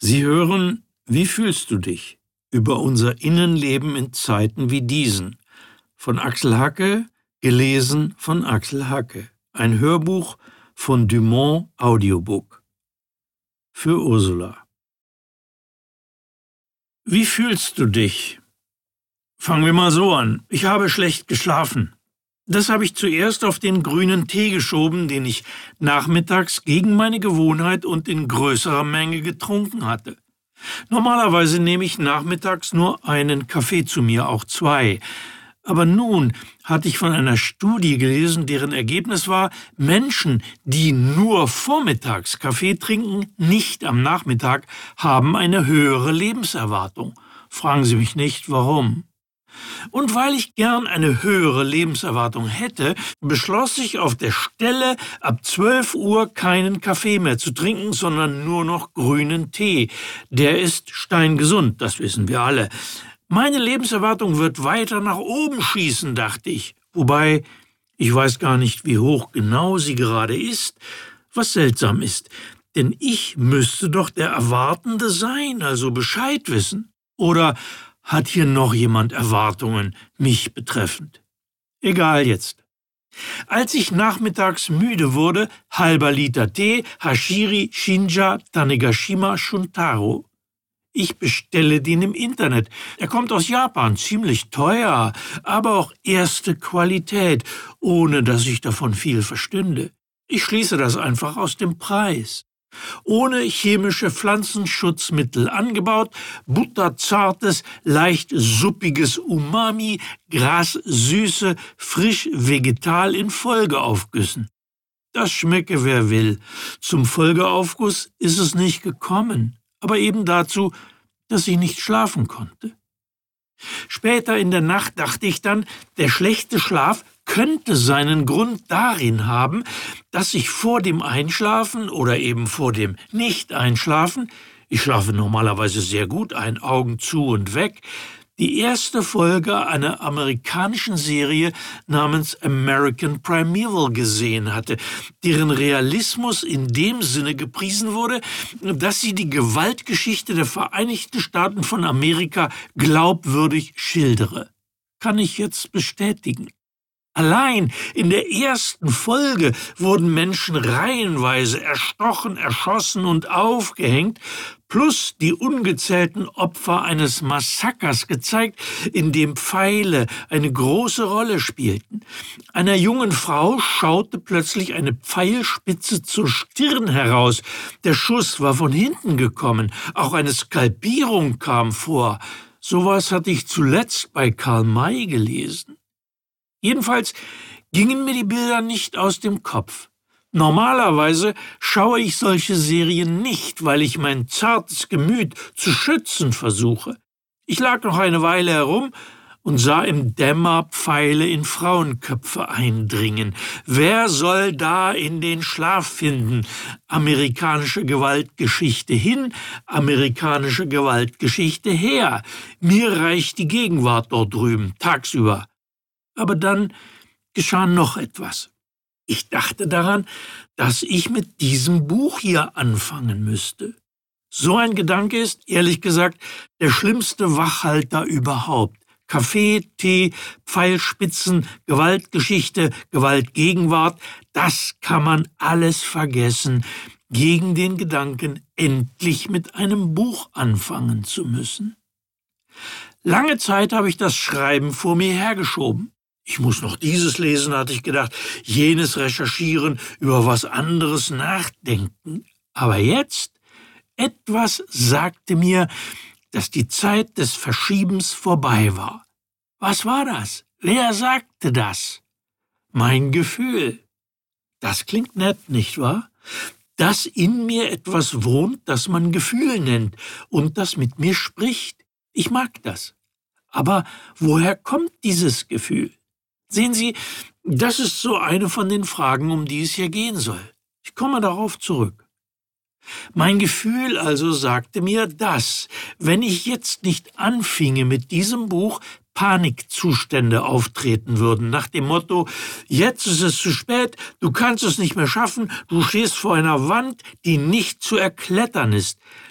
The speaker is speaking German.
Sie hören Wie fühlst du dich? Über unser Innenleben in Zeiten wie diesen. Von Axel Hacke, gelesen von Axel Hacke. Ein Hörbuch von Dumont Audiobook. Für Ursula. Wie fühlst du dich? Fangen wir mal so an. Ich habe schlecht geschlafen. Das habe ich zuerst auf den grünen Tee geschoben, den ich nachmittags gegen meine Gewohnheit und in größerer Menge getrunken hatte. Normalerweise nehme ich nachmittags nur einen Kaffee zu mir, auch 2. Aber nun hatte ich von einer Studie gelesen, deren Ergebnis war, Menschen, die nur vormittags Kaffee trinken, nicht am Nachmittag, haben eine höhere Lebenserwartung. Fragen Sie mich nicht, warum. Und weil ich gern eine höhere Lebenserwartung hätte, beschloss ich auf der Stelle, ab 12 Uhr keinen Kaffee mehr zu trinken, sondern nur noch grünen Tee. Der ist steingesund, das wissen wir alle. Meine Lebenserwartung wird weiter nach oben schießen, dachte ich. Wobei, ich weiß gar nicht, wie hoch genau sie gerade ist, was seltsam ist. Denn ich müsste doch der Erwartende sein, also Bescheid wissen. Oder hat hier noch jemand Erwartungen, mich betreffend? Egal jetzt. Als ich nachmittags müde wurde, halber Liter Tee, Hashiri, Shinja, Tanegashima, Shuntaro. Ich bestelle den im Internet. Er kommt aus Japan, ziemlich teuer, aber auch erste Qualität, ohne dass ich davon viel verstünde. Ich schließe das einfach aus dem Preis. Ohne chemische Pflanzenschutzmittel angebaut, butterzartes, leicht suppiges Umami, Grassüße, frisch vegetal in Folgeaufgüssen. Das schmecke wer will. Zum Folgeaufguss ist es nicht gekommen, aber eben dazu, dass ich nicht schlafen konnte. Später in der Nacht dachte ich dann, der schlechte Schlaf könnte seinen Grund darin haben, dass ich vor dem Einschlafen oder eben vor dem Nicht-Einschlafen, ich schlafe normalerweise sehr gut ein, Augen zu und weg, die erste Folge einer amerikanischen Serie namens American Primeval gesehen hatte, deren Realismus in dem Sinne gepriesen wurde, dass sie die Gewaltgeschichte der Vereinigten Staaten von Amerika glaubwürdig schildere. Kann ich jetzt bestätigen. Allein in der ersten Folge wurden Menschen reihenweise erstochen, erschossen und aufgehängt, plus die ungezählten Opfer eines Massakers gezeigt, in dem Pfeile eine große Rolle spielten. Einer jungen Frau schaute plötzlich eine Pfeilspitze zur Stirn heraus. Der Schuss war von hinten gekommen. Auch eine Skalpierung kam vor. Sowas hatte ich zuletzt bei Karl May gelesen. Jedenfalls gingen mir die Bilder nicht aus dem Kopf. Normalerweise schaue ich solche Serien nicht, weil ich mein zartes Gemüt zu schützen versuche. Ich lag noch eine Weile herum und sah im Dämmer Pfeile in Frauenköpfe eindringen. Wer soll da in den Schlaf finden? Amerikanische Gewaltgeschichte hin, amerikanische Gewaltgeschichte her. Mir reicht die Gegenwart dort drüben, tagsüber. Aber dann geschah noch etwas. Ich dachte daran, dass ich mit diesem Buch hier anfangen müsste. So ein Gedanke ist, ehrlich gesagt, der schlimmste Wachhalter überhaupt. Kaffee, Tee, Pfeilspitzen, Gewaltgeschichte, Gewaltgegenwart, das kann man alles vergessen, gegen den Gedanken, endlich mit einem Buch anfangen zu müssen. Lange Zeit habe ich das Schreiben vor mir hergeschoben. Ich muss noch dieses lesen, hatte ich gedacht, jenes recherchieren, über was anderes nachdenken. Aber jetzt, etwas sagte mir, dass die Zeit des Verschiebens vorbei war. Was war das? Wer sagte das? Mein Gefühl. Das klingt nett, nicht wahr? Dass in mir etwas wohnt, das man Gefühl nennt und das mit mir spricht. Ich mag das. Aber woher kommt dieses Gefühl? Sehen Sie, das ist so eine von den Fragen, um die es hier gehen soll. Ich komme darauf zurück. Mein Gefühl also sagte mir, dass, wenn ich jetzt nicht anfinge mit diesem Buch, Panikzustände auftreten würden, nach dem Motto, jetzt ist es zu spät, du kannst es nicht mehr schaffen, du stehst vor einer Wand, die nicht zu erklettern ist.